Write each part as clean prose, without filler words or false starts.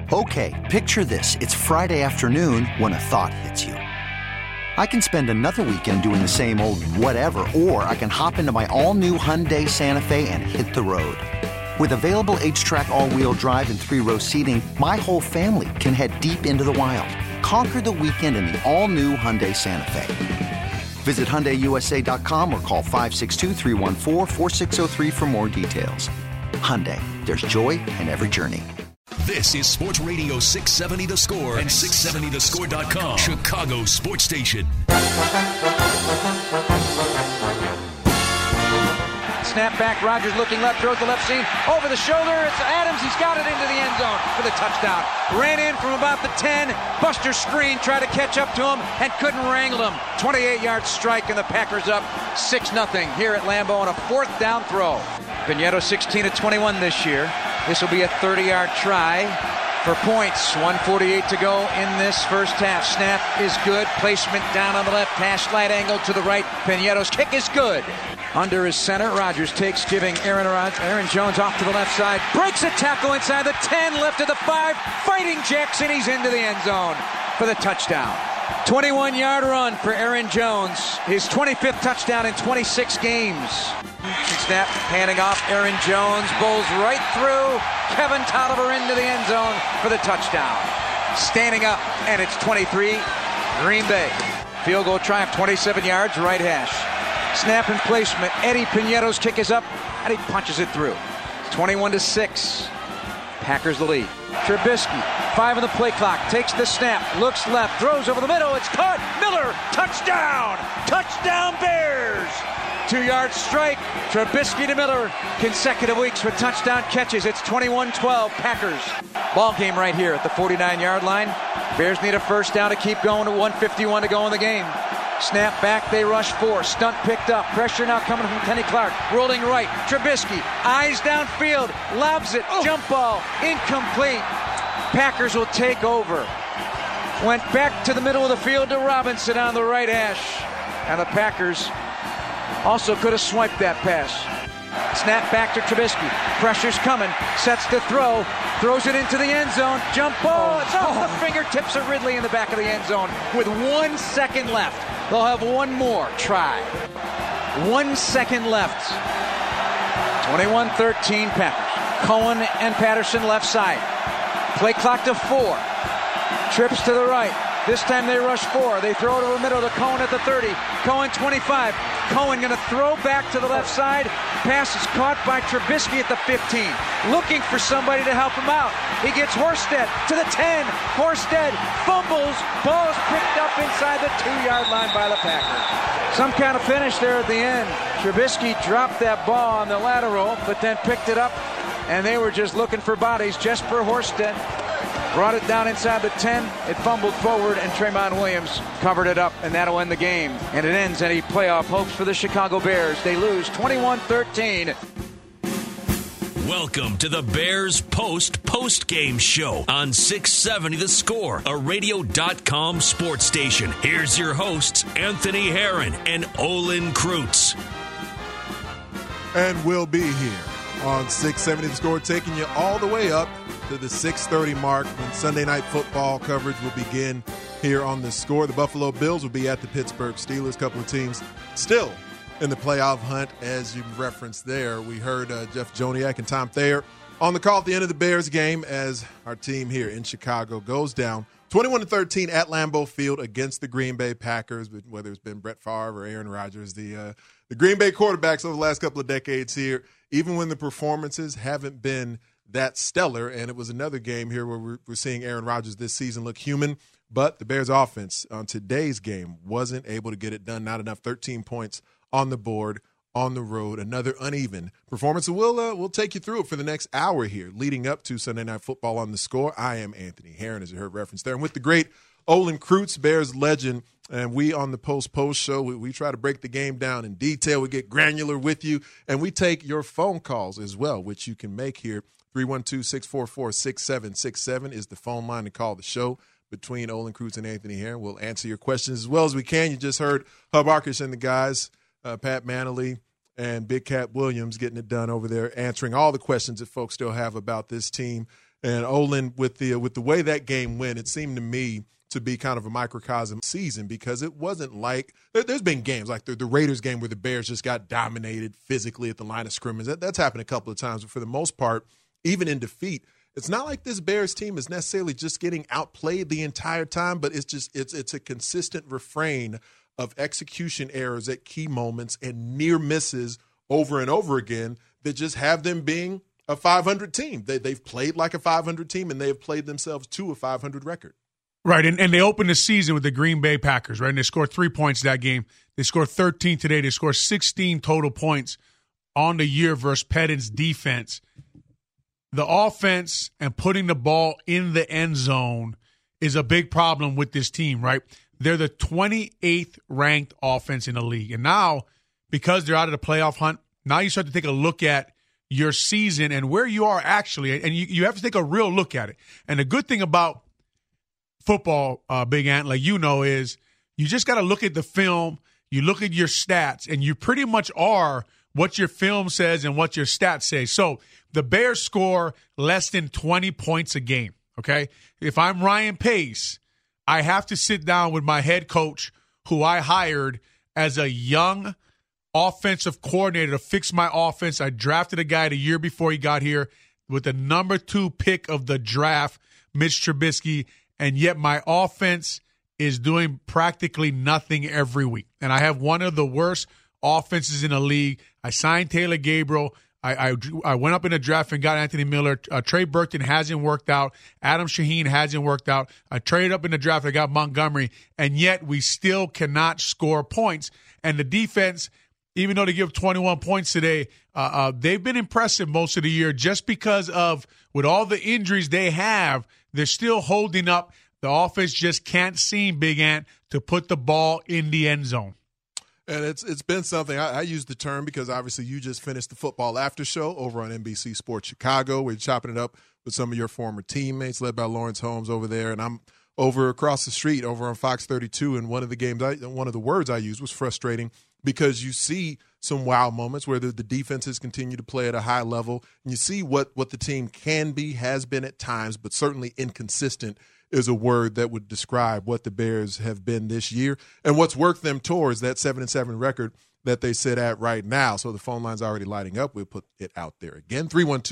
Okay, picture this. It's Friday afternoon when a thought hits you. I can spend another weekend doing the same old whatever, or I can hop into my all-new Hyundai Santa Fe and hit the road. With available H-Track all-wheel drive and 3-row seating, my whole family can head deep into the wild. Conquer the weekend in the all-new Hyundai Santa Fe. Visit HyundaiUSA.com or call 562-314-4603 for more details. Hyundai, there's joy in every journey. This is Sports Radio 670 The Score and 670thescore.com, Chicago Sports Station. Snap back, Rodgers looking left, throws the left seam, over the shoulder, it's Adams, he's got it into the end zone for the touchdown. Ran in from about the 10, Buster Screen tried to catch up to him and couldn't wrangle him. 28-yard strike and the Packers up 6-0 here at Lambeau on a 4th down throw. Pinedo 16 of 21 this year. This will be a 30-yard try for points. 1:48 to go in this first half. Snap is good. Placement down on the left hash. Slight angle to the right. Pinedo's kick is good. Under his center. Rodgers takes, giving Aaron Jones off to the left side. Breaks a tackle inside the 10, left of the 5. Fighting Jackson. He's into the end zone for the touchdown. 21-yard run for Aaron Jones. His 25th touchdown in 26 games. Snap, handing off Aaron Jones, bowls right through Kevin Tolliver into the end zone for the touchdown. Standing up, and it's 23, Green Bay. Field goal try of 27 yards, right hash. Snap and placement. Eddie Pinedo's kick is up, and he punches it through. 21-6. Packers the lead. Trubisky, 5 on the play clock, takes the snap, looks left, throws over the middle, it's caught. Miller, touchdown! Touchdown Bears! 2-yard strike. Trubisky to Miller. Consecutive weeks with touchdown catches. It's 21-12 Packers. Ball game right here at the 49-yard line. Bears need a first down to keep going to 1:51 to go in the game. Snap back, they rush 4. Stunt picked up. Pressure now coming from Kenny Clark. Rolling right. Trubisky, eyes downfield. Lobs it. Jump ball. Incomplete. Packers will take over. Went back to the middle of the field to Robinson on the right hash. And the Packers also could have swiped that pass. Snap back to Trubisky. Pressure's coming. Sets to throw. Throws it into the end zone. Jump ball. It's off the fingertips of Ridley in the back of the end zone with 1 second left. They'll have one more try. 1 second left. 21-13 Packers. Cohen and Patterson left side. Play clock to 4. Trips to the right. This time they rush 4. They throw it over the middle to Cohen at the 30. Cohen 25. Cohen going to throw back to the left side. Pass is caught by Trubisky at the 15. Looking for somebody to help him out. He gets Horsted to the 10. Horsted fumbles. Ball is picked up inside the 2-yard line by the Packers. Some kind of finish there at the end. Trubisky dropped that ball on the lateral, but then picked it up, and they were just looking for bodies. Jesper Horsted brought it down inside the 10. It fumbled forward, and Tremont Williams covered it up, and that'll end the game. And it ends any playoff hopes for the Chicago Bears. They lose 21-13. Welcome to the Bears post-game show on 670 The Score, a radio.com sports station. Here's your hosts, Anthony Herron and Olin Kreutz. And we'll be here on 670 The Score, taking you all the way up to the 6:30 mark when Sunday night football coverage will begin here on The Score. The Buffalo Bills will be at the Pittsburgh Steelers, couple of teams still in the playoff hunt, as you referenced there. We heard Jeff Joniak and Tom Thayer on the call at the end of the Bears game as our team here in Chicago goes down 21-13 at Lambeau Field against the Green Bay Packers, whether it's been Brett Favre or Aaron Rodgers, the Green Bay quarterbacks over the last couple of decades here, even when the performances haven't been that stellar. And it was another game here where we're seeing Aaron Rodgers this season look human, but the Bears offense on today's game wasn't able to get it done. Not enough. 13 points on the board on the road. Another uneven performance. So we'll take you through it for the next hour here leading up to Sunday Night Football on The Score. I am Anthony Herron, as you heard reference there. And with the great Olin Kreutz, Bears legend, and we on the Post show, we try to break the game down in detail. We get granular with you, and we take your phone calls as well, which you can make here. 312-644-6767 is the phone line to call the show between Olin Kreutz and Anthony Herron. We'll answer your questions as well as we can. You just heard Hub Arkush and the guys, Pat Manley and Big Cat Williams, getting it done over there, answering all the questions that folks still have about this team And Olin, with the way that game went, it seemed to me to be kind of a microcosm season, because it wasn't like there's been games like the Raiders game where the Bears just got dominated physically at the line of scrimmage. That's happened a couple of times, but for the most part, even in defeat, it's not like this Bears team is necessarily just getting outplayed the entire time, but it's a consistent refrain of execution errors at key moments and near misses over and over again that just have them being a 500 team. They've played like a 500 team, and they have played themselves to a 500 record. Right, and they opened the season with the Green Bay Packers, right? And they scored 3 points that game. They scored 13 today. They scored 16 total points on the year versus Pettine's defense. The offense and putting the ball in the end zone is a big problem with this team, right? They're the 28th ranked offense in the league. And now, because they're out of the playoff hunt, now you start to take a look at your season and where you are actually, and you have to take a real look at it. And the good thing about football, Big Ant, like you know, is you just got to look at the film, you look at your stats, and you pretty much are what your film says and what your stats say. So the Bears score less than 20 points a game, okay? If I'm Ryan Pace, I have to sit down with my head coach, who I hired as a young offensive coordinator to fix my offense. I drafted a guy the year before he got here with the number 2 pick of the draft, Mitch Trubisky, and yet my offense is doing practically nothing every week. And I have one of the worst offenses in the league. I signed Taylor Gabriel. I went up in the draft and got Anthony Miller. Trey Burton hasn't worked out. Adam Shaheen hasn't worked out. I traded up in the draft. I got Montgomery. And yet we still cannot score points. And the defense, even though they give 21 points today, they've been impressive most of the year just because of, with all the injuries they have, they're still holding up. The offense just can't seem, Big Ant, to put the ball in the end zone. And it's been something, I use the term because obviously you just finished the football after show over on NBC Sports Chicago. We're chopping it up with some of your former teammates, led by Lawrence Holmes over there. And I'm over across the street over on Fox 32. And one of the words I used was frustrating, because you see some wow moments where the defenses continue to play at a high level. And you see what the team can be, has been at times, but certainly inconsistent is a word that would describe what the Bears have been this year and what's worked them towards that 7-7 record that they sit at right now. So the phone line's already lighting up. We'll put it out there again.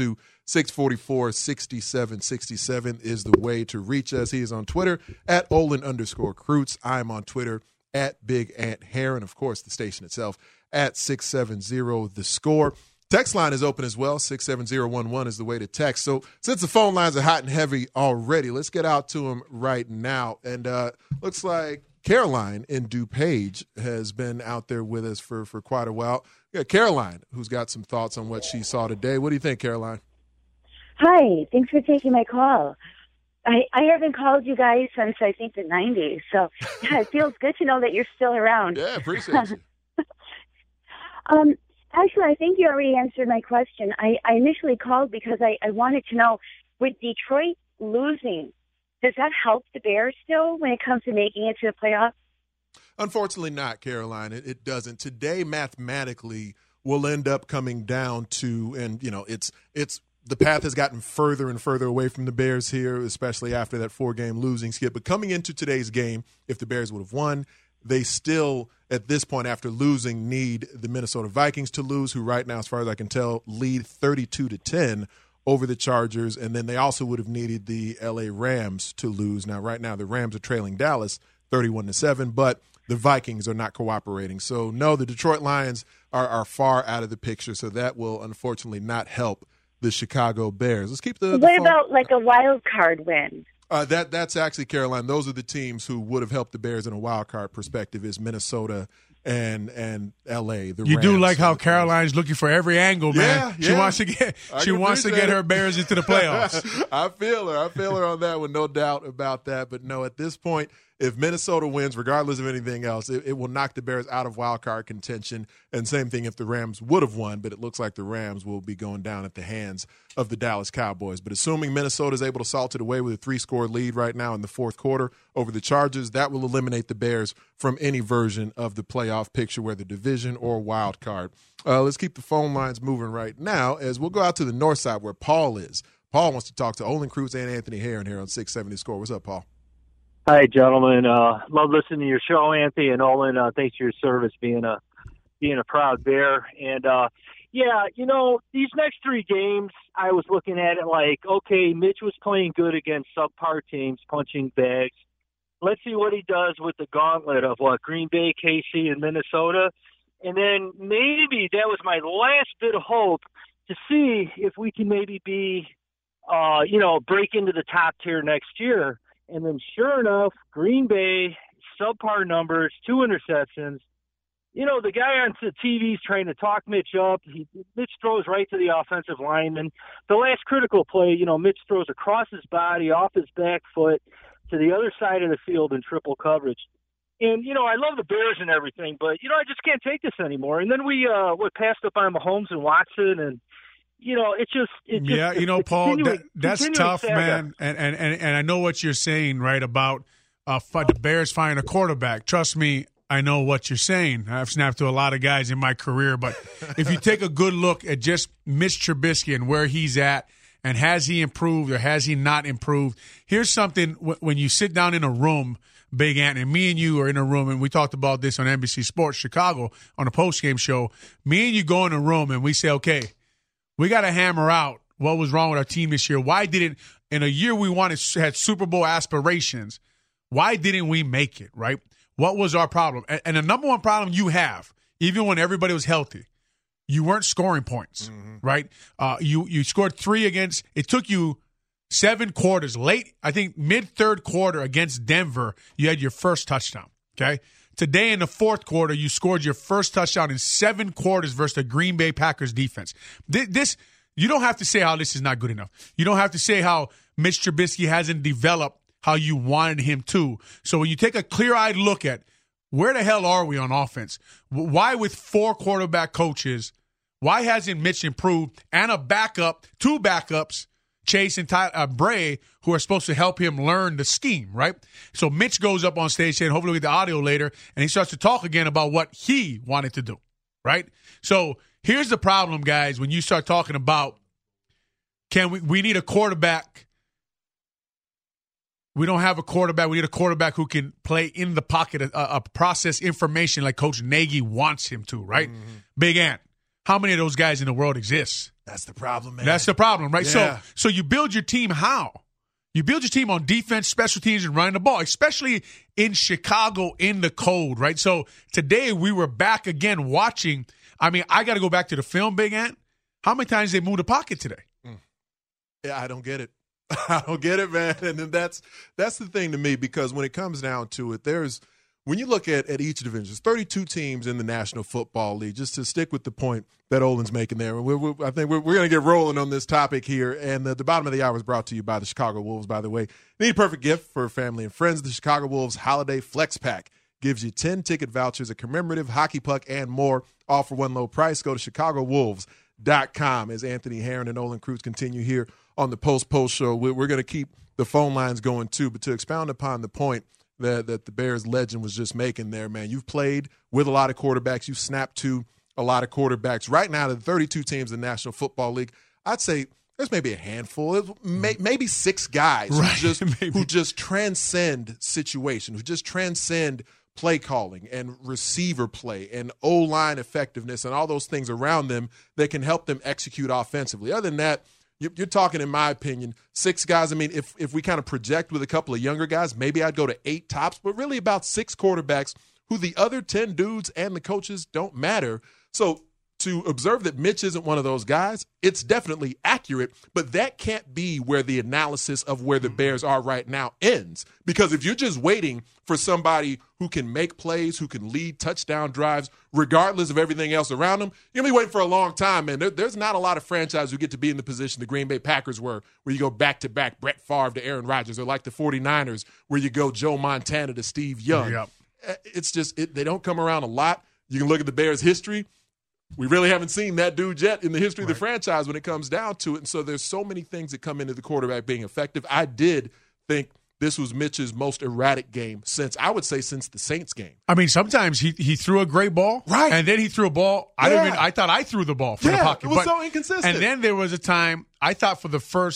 312-644-6767 is the way to reach us. He is on Twitter at Olin_Kreutz. I'm on Twitter at Big Ant Heron. Of course, the station itself at 670 The Score. Text line is open as well. 67011 is the way to text. So since the phone lines are hot and heavy already, let's get out to them right now. And looks like Caroline in DuPage has been out there with us for quite a while. We got Caroline, who's got some thoughts on what she saw today. What do you think, Caroline? Hi. Thanks for taking my call. I haven't called you guys since, I think, the 90s. So yeah, it feels good to know that you're still around. Yeah, appreciate you. Actually, I think you already answered my question. I initially called because I wanted to know, with Detroit losing, does that help the Bears still when it comes to making it to the playoffs? Unfortunately not, Caroline. It doesn't. Today, mathematically, will end up coming down to, and, you know, it's the path has gotten further and further away from the Bears here, especially after that 4-game losing skid. But coming into today's game, if the Bears would have won, they still, at this point, after losing, need the Minnesota Vikings to lose, who right now, as far as I can tell, lead 32-10 over the Chargers. And then they also would have needed the L.A. Rams to lose. Now, right now, the Rams are trailing Dallas 31-7, but the Vikings are not cooperating. So, no, the Detroit Lions are far out of the picture, so that will unfortunately not help the Chicago Bears. Let's keep the What about like a wild card win? That's actually, Caroline, those are the teams who would have helped the Bears in a wild card perspective, is Minnesota and L.A. The you Rams. do like how Caroline's looking for every angle, man. Yeah. She wants to get her Bears into the playoffs. I feel her on that one, no doubt about that. But no, at this point, if Minnesota wins, regardless of anything else, it will knock the Bears out of wild card contention. And same thing if the Rams would have won, but it looks like the Rams will be going down at the hands of the Dallas Cowboys. But assuming Minnesota is able to salt it away with a 3-score lead right now in the fourth quarter over the Chargers, that will eliminate the Bears from any version of the playoff picture, whether division or wild card. Let's keep the phone lines moving right now as we'll go out to the north side where Paul is. Paul wants to talk to Olin Kreutz and Anthony Herron here on 670 The Score. What's up, Paul? Hi, gentlemen. Love listening to your show, Anthony and Olin. Thanks for your service, being a proud Bear. And these next 3 games, I was looking at it like, okay, Mitch was playing good against subpar teams, punching bags. Let's see what he does with the gauntlet of Green Bay, KC, and Minnesota. And then maybe that was my last bit of hope to see if we can maybe be, break into the top tier next year. And then sure enough, Green Bay, subpar numbers, 2 interceptions. The guy on the TV is trying to talk Mitch up. Mitch throws right to the offensive lineman. The last critical play, Mitch throws across his body, off his back foot, to the other side of the field in triple coverage. And, I love the Bears and everything, but, I just can't take this anymore. And then we passed up on Mahomes and Watson, and, Paul, that's tough, man. And I know what you're saying, right, about the Bears finding a quarterback. Trust me, I know what you're saying. I've snapped to a lot of guys in my career, but if you take a good look at just Mitch Trubisky and where he's at, and has he improved or has he not improved, here's something when you sit down in a room, Big Ant, and me and you are in a room, and we talked about this on NBC Sports Chicago on a postgame show. Me and you go in a room, and we say, okay, we got to hammer out what was wrong with our team this year. Why didn't, in a year we had Super Bowl aspirations, why didn't we make it, right? What was our problem? And the number one problem you have, even when everybody was healthy, you weren't scoring points, right? You scored 3 against – it took you 7 quarters. Late, I think mid-third quarter against Denver, you had your first touchdown, okay? Today in the fourth quarter, you scored your first touchdown in 7 quarters versus the Green Bay Packers defense. This you don't have to say how this is not good enough. You don't have to say how Mitch Trubisky hasn't developed how you wanted him to. So when you take a clear-eyed look at where the hell are we on offense, why with 4 quarterback coaches, why hasn't Mitch improved, and a backup, 2 backups, Chase and Bray, who are supposed to help him learn the scheme, right? So Mitch goes up on stage, and hopefully we'll get the audio later, and he starts to talk again about what he wanted to do, right? So here's the problem, guys, when you start talking about we need a quarterback. We don't have a quarterback. We need a quarterback who can play in the pocket, process information like Coach Nagy wants him to, right? Big Ant, how many of those guys in the world exist? That's the problem, man. That's the problem, right? Yeah. So you build your team how? You build your team on defense, special teams, and running the ball, especially in Chicago in the cold, right? So today we were back again watching. I mean, I got to go back to the film, Big Ant. How many times they moved the pocket today? Yeah, I don't get it. I don't get it, man. And then that's the thing to me, because when it comes down to it, when you look at each division, there's 32 teams in the National Football League, just to stick with the point that Olin's making there. I think we're going to get rolling on this topic here. And the bottom of the hour is brought to you by the Chicago Wolves, by the way. Need a perfect gift for family and friends. The Chicago Wolves Holiday Flex Pack gives you 10 ticket vouchers, a commemorative hockey puck, and more, all for one low price. Go to ChicagoWolves.com as Anthony Herron and Olin Kreutz continue here on the Post Show. We're going to keep the phone lines going too, but to expound upon the point that the Bears legend was just making there, man, you've played with a lot of quarterbacks. You've snapped to a lot of quarterbacks. Right now, the 32 teams in the National Football League, I'd say there's maybe a handful, maybe 6 guys who just transcend situation, who just transcend play calling and receiver play and O-line effectiveness and all those things around them that can help them execute offensively. Other than that, you're talking, in my opinion, 6 guys. I mean, if we kind of project with a couple of younger guys, maybe I'd go to 8 tops, but really about 6 quarterbacks who the other 10 dudes and the coaches don't matter. So to observe that Mitch isn't one of those guys, it's definitely accurate, but that can't be where the analysis of where the Bears are right now ends. Because if you're just waiting for somebody who can make plays, who can lead touchdown drives, regardless of everything else around them, you're going to be waiting for a long time, man. There's not a lot of franchises who get to be in the position the Green Bay Packers were, where you go back-to-back Brett Favre to Aaron Rodgers, or like the 49ers, where you go Joe Montana to Steve Young. Yep. It's just they don't come around a lot. You can look at the Bears' history. We really haven't seen that dude yet in the history of the franchise when it comes down to it. And so there's so many things that come into the quarterback being effective. I did think this was Mitch's most erratic game since the Saints game. I mean, sometimes he threw a great ball. Right. And then he threw a ball. I thought I threw the ball from the pocket. It was so inconsistent. And then there was a time, I thought for the first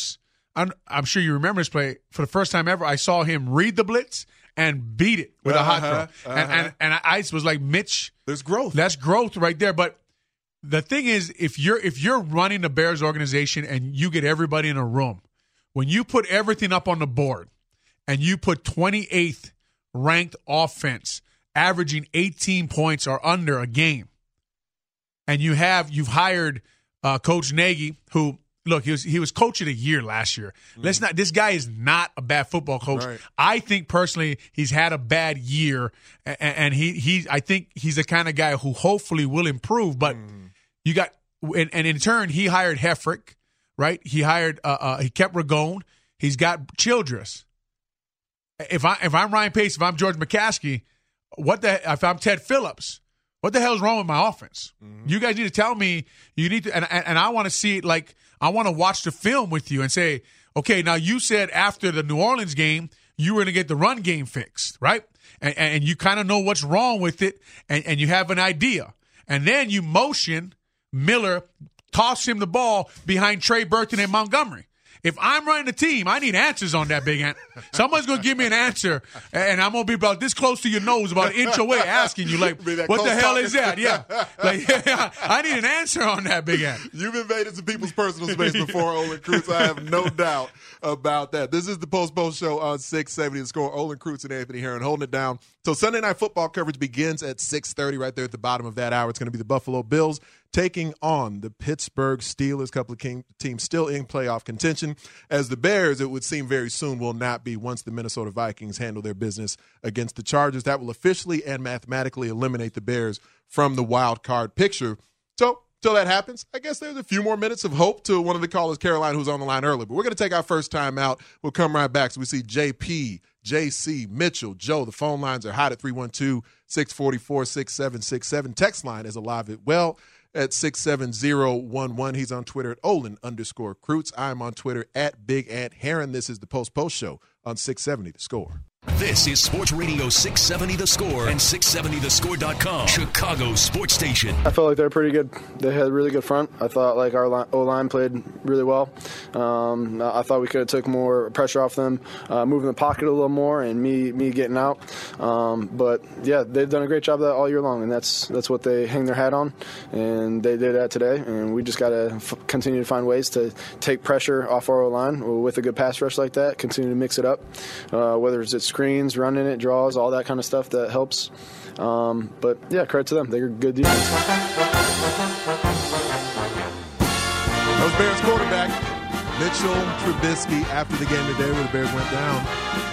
I'm sure you remember this play. For the first time ever, I saw him read the blitz and beat it with a hot throw. And I was like, Mitch, there's growth. That's growth right there. But the thing is, if you're running the Bears organization and you get everybody in a room, when you put everything up on the board and you put 28th ranked offense averaging 18 points or under a game, and you've hired Coach Nagy, who, look, he was coach of the year last year. This guy is not a bad football coach. Right. I think personally he's had a bad year, and I think he's the kind of guy who hopefully will improve. But you got, and in turn he hired Heffrick, right? He kept Ragone. He's got Childress. If I'm Ryan Pace, if I'm George McCaskey, if I'm Ted Phillips, what the hell is wrong with my offense? You guys need to tell me. You need to, and I want to see it. Like, I want to watch the film with you and say, okay, now you said after the New Orleans game you were going to get the run game fixed, right? And you kind of know what's wrong with it, and you have an idea, and then you motion Miller, toss him the ball behind Trey Burton and Montgomery. If I'm running the team, I need answers on that, Big Ant. Someone's going to give me an answer, and I'm going to be about this close to your nose, about an inch away, asking you, like, what the hell is that? Yeah. I need an answer on that, Big Ant. You've invaded some people's personal space before, Olin Kreutz. I have no doubt about that. This is the Post Show on 670 The Score. Olin Kreutz and Anthony Herron holding it down. So Sunday Night Football coverage begins at 6:30 right there at the bottom of that hour. It's going to be the Buffalo Bills taking on the Pittsburgh Steelers, a couple of teams still in playoff contention, as the Bears, it would seem very soon, will not be once the Minnesota Vikings handle their business against the Chargers. That will officially and mathematically eliminate the Bears from the wild card picture. So, till that happens, I guess there's a few more minutes of hope to one of the callers, Caroline, who's on the line early. But we're going to take our first time out. We'll come right back. So we see JP, JC, Mitchell, Joe. The phone lines are hot at 312-644-6767. Text line is alive as well at 67011. He's on Twitter at Olin_Kreutz. I'm on Twitter at Big Ant Herron. This is the Post Show on 670 The Score. This is Sports Radio 670 The Score and 670thescore.com, Chicago's sports station. I felt like they were pretty good. They had a really good front. I thought like our O-line played really well. I thought we could have took more pressure off them, moving the pocket a little more, and me getting out. But yeah, they've done a great job of that all year long, and that's what they hang their hat on, and they did that today. And we just got to continue to find ways to take pressure off our O-line with a good pass rush like that. Continue to mix it up, whether it's screens, running it, draws, all that kind of stuff that helps. But yeah, credit to them. They're good defense. That was Bears quarterback Mitchell Trubisky after the game today where the Bears went down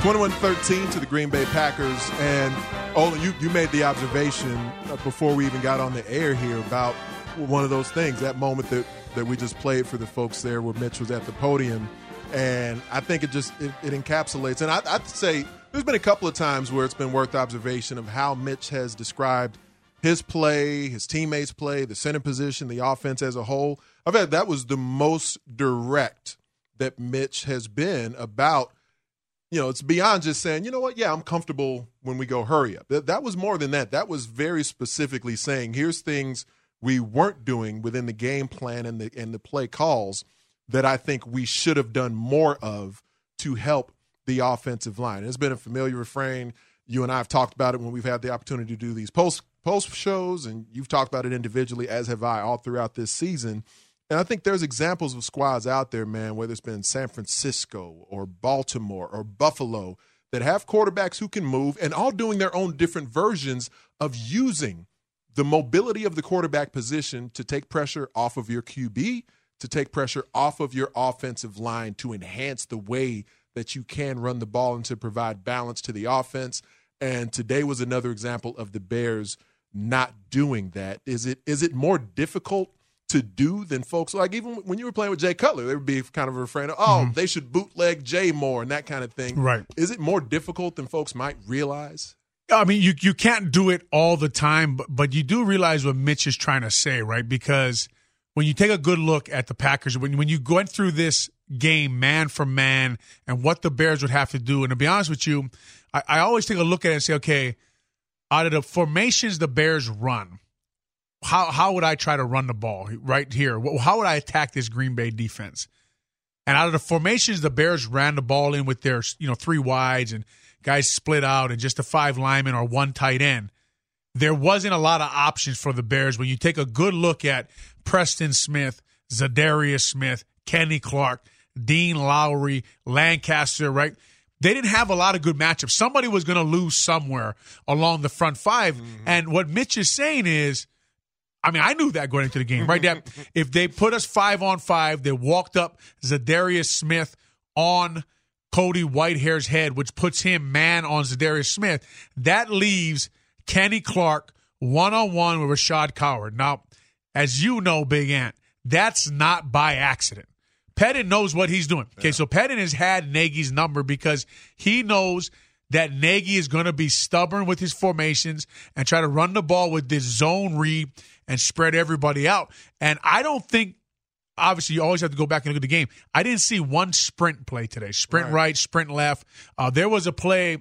21-13 to the Green Bay Packers. And Olin, you made the observation before we even got on the air here about one of those things, that moment that we just played for the folks there where Mitch was at the podium. And I think it encapsulates. And I'd say there's been a couple of times where it's been worth observation of how Mitch has described his play, his teammates' play, the center position, the offense as a whole. I bet that was the most direct that Mitch has been about, it's beyond just saying, you know what, yeah, I'm comfortable when we go hurry up. That was more than that. That was very specifically saying, here's things we weren't doing within the game plan and the play calls that I think we should have done more of to help the offensive line. It's been a familiar refrain. You and I have talked about it when we've had the opportunity to do these post shows, and you've talked about it individually, as have I, all throughout this season. And I think there's examples of squads out there, man, whether it's been San Francisco or Baltimore or Buffalo, that have quarterbacks who can move and all doing their own different versions of using the mobility of the quarterback position to take pressure off of your QB, to take pressure off of your offensive line, to enhance the way that you can run the ball and to provide balance to the offense. And today was another example of the Bears not doing that. Is it more difficult to do than folks, like even when you were playing with Jay Cutler, there would be kind of a refrain of, they should bootleg Jay more and that kind of thing. Right. Is it more difficult than folks might realize? I mean, you can't do it all the time, but you do realize what Mitch is trying to say, right? Because when you take a good look at the Packers, when you went through this game man for man and what the Bears would have to do, and to be honest with you, I always take a look at it and say, okay, out of the formations the Bears run, how would I try to run the ball right here? How would I attack this Green Bay defense? And out of the formations, the Bears ran the ball in with their, 3 wides and guys split out and just a 5 linemen or 1 tight end. There wasn't a lot of options for the Bears when you take a good look at Preston Smith, Zadarius Smith, Kenny Clark, Dean Lowry, Lancaster, right? They didn't have a lot of good matchups. Somebody was going to lose somewhere along the front 5. Mm-hmm. And what Mitch is saying is, I knew that going into the game, right? That if they put us 5-on-5, they walked up Zadarius Smith on Cody Whitehair's head, which puts him man on Zadarius Smith. That leaves Kenny Clark one-on-one with Rashad Coward. Now, as you know, Big Ant, that's not by accident. Pettin knows what he's doing. Okay, so Pettin has had Nagy's number because he knows that Nagy is going to be stubborn with his formations and try to run the ball with this zone read and spread everybody out. And I don't think, obviously, you always have to go back and look at the game. I didn't see one sprint play today. Sprint right, sprint left. There was a play.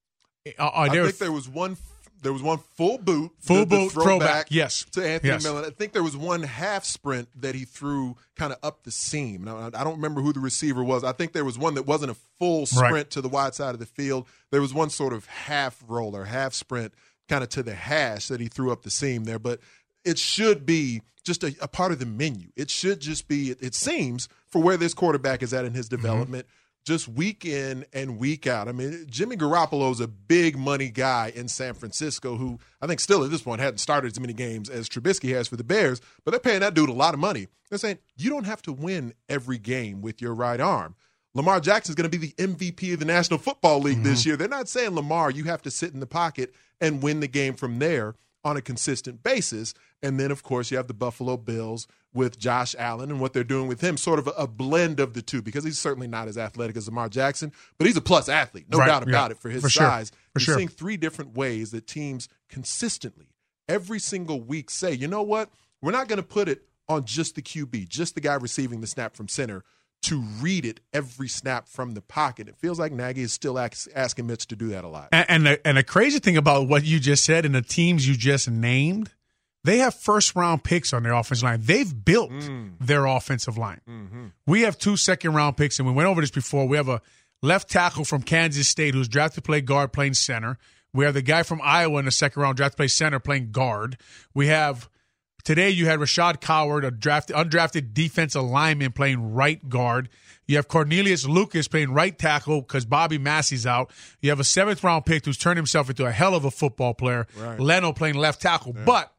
I think there was one. There was one full boot throwback. Yes, to Anthony Miller. I think there was one half sprint that he threw kind of up the seam. Now, I don't remember who the receiver was. I think there was one that wasn't a full sprint to the wide side of the field. There was one sort of half roller, half sprint, kind of to the hash that he threw up the seam there. But it should be just a part of the menu. It should just be, it seems, for where this quarterback is at in his development. Mm-hmm. Just week in and week out. Jimmy Garoppolo is a big money guy in San Francisco who I think still at this point hadn't started as many games as Trubisky has for the Bears, but they're paying that dude a lot of money. They're saying, you don't have to win every game with your right arm. Lamar Jackson is going to be the MVP of the National Football League this year. They're not saying, Lamar, you have to sit in the pocket and win the game from there on a consistent basis. And then, of course, you have the Buffalo Bills with Josh Allen and what they're doing with him, sort of a blend of the two, because he's certainly not as athletic as Lamar Jackson, but he's a plus athlete, no doubt about it, for his size. You're seeing 3 different ways that teams consistently, every single week, say, you know what, we're not going to put it on just the QB, just the guy receiving the snap from center, to read it every snap from the pocket. It feels like Nagy is still asking Mitch to do that a lot. And the crazy thing about what you just said and the teams you just named, they have first-round picks on their offensive line. They've built their offensive line. Mm-hmm. We have 2 second-round picks, and we went over this before. We have a left tackle from Kansas State who's drafted to play guard playing center. We have the guy from Iowa in the second round drafted to play center playing guard. We have – today you had Rashad Coward, a undrafted defensive lineman playing right guard. You have Cornelius Lucas playing right tackle because Bobby Massey's out. You have a 7th-round pick who's turned himself into a hell of a football player. Right. Leno playing left tackle. Yeah. But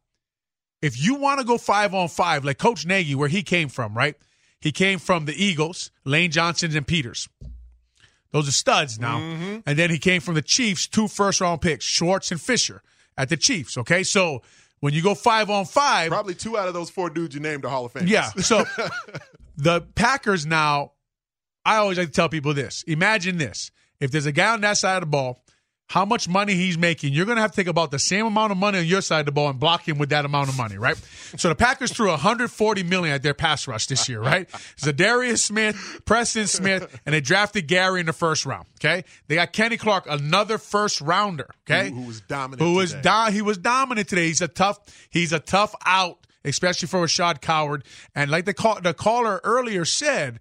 if you want to go 5-on-5, like Coach Nagy, where he came from, right? He came from the Eagles, Lane Johnson and Peters. Those are studs now. Mm-hmm. And then he came from the Chiefs, 2 first-round picks, Schwartz and Fisher at the Chiefs, okay? So when you go 5-on-5. Probably 2 out of those 4 dudes you named are Hall of Famers. Yeah. So the Packers now, I always like to tell people this. Imagine this. If there's a guy on that side of the ball, how much money he's making, you're going to have to take about the same amount of money on your side of the ball and block him with that amount of money, right? So the Packers threw $140 million at their pass rush this year, right? Zadarius Smith, Preston Smith, and they drafted Gary in the first round, okay? They got Kenny Clark, another first-rounder, okay? Who was dominant He was dominant today. He's a tough out, especially for Rashad Coward. And like the caller earlier said,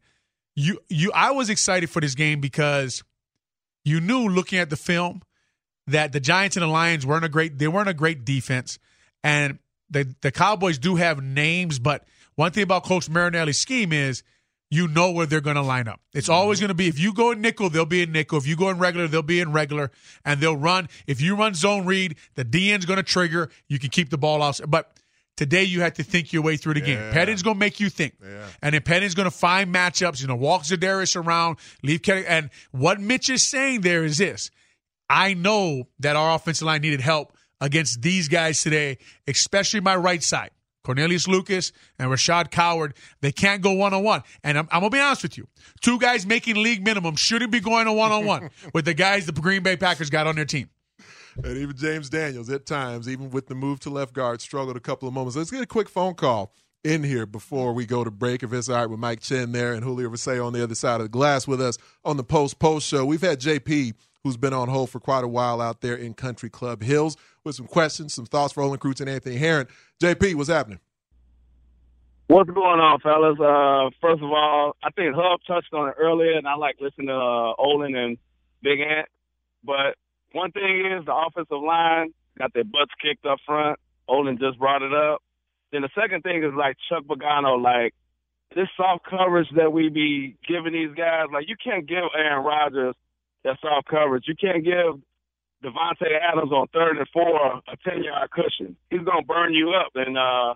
I was excited for this game because you knew looking at the film that the Giants and the Lions weren't a great defense, and the Cowboys do have names, but one thing about Coach Marinelli's scheme is you know where they're going to line up. It's always going to be, if you go in nickel, they'll be in nickel. If you go in regular, they'll be in regular, and they'll run. If you run zone read, the DN's going to trigger. You can keep the ball out. But today you had to think your way through the game. Pettin's going to make you think. Yeah. And then Pettin's going to find matchups, walk Zadarius around, leave Kenny. And what Mitch is saying there is this. I know that our offensive line needed help against these guys today, especially my right side. Cornelius Lucas and Rashad Coward, they can't go one-on-one. And I'm going to be honest with you. 2 guys making league minimum shouldn't be going to one-on-one with the guys the Green Bay Packers got on their team. And even James Daniels, at times, even with the move to left guard, struggled a couple of moments. Let's get a quick phone call in here before we go to break, if it's all right with Mike Chen there and Julio Rosell on the other side of the glass with us on the Post show. We've had JP, who's been on hold for quite a while out there in Country Club Hills, with some questions, some thoughts for Olin Kreutz and Anthony Herron. JP, what's happening? What's going on, fellas? First of all, I think Hub touched on it earlier, and I like listening to Olin and Big Ant. But one thing is the offensive line got their butts kicked up front. Olin just brought it up. Then the second thing is like Chuck Pagano, like this soft coverage that we be giving these guys. Like you can't give Aaron Rodgers that soft coverage. You can't give Devontae Adams on 3rd and 4 a 10-yard cushion. He's gonna burn you up, and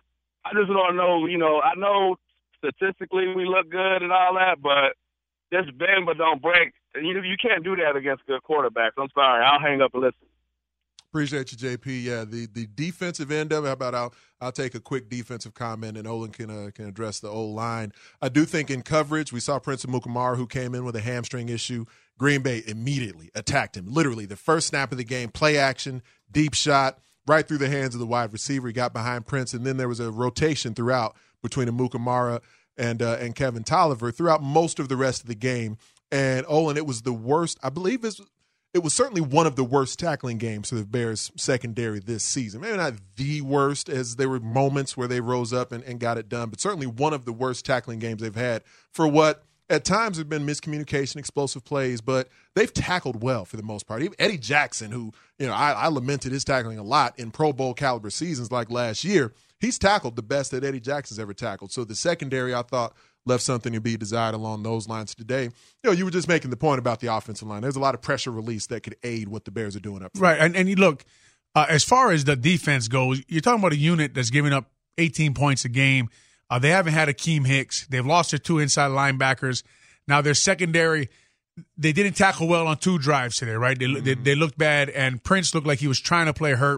I just don't know, I know statistically we look good and all that, but just bend but don't break. You can't do that against good quarterbacks. I'm sorry. I'll hang up and listen. Appreciate you, JP. Yeah, the defensive end of it. How about I'll take a quick defensive comment, and Olin can address the O-line. I do think in coverage, we saw Prince Amukamara, who came in with a hamstring issue. Green Bay immediately attacked him. Literally, the first snap of the game, play action, deep shot, right through the hands of the wide receiver. He got behind Prince, and then there was a rotation throughout between Amukamara and Kevin Tolliver throughout most of the rest of the game. And Olin, it was the worst. I believe it was certainly one of the worst tackling games for the Bears secondary this season. Maybe not the worst, as there were moments where they rose up and got it done, but certainly one of the worst tackling games they've had for what at times have been miscommunication, explosive plays, but they've tackled well for the most part. Even Eddie Jackson, who, I lamented his tackling a lot in Pro Bowl caliber seasons like last year, he's tackled the best that Eddie Jackson's ever tackled. So the secondary, I thought, left something to be desired along those lines today. You were just making the point about the offensive line. There's a lot of pressure release that could aid what the Bears are doing up front. Right, and you look, as far as the defense goes, you're talking about a unit that's giving up 18 points a game. They haven't had Akeem Hicks. They've lost their 2 inside linebackers. Now their secondary, they didn't tackle well on 2 drives today, right? They looked bad, and Prince looked like he was trying to play hurt.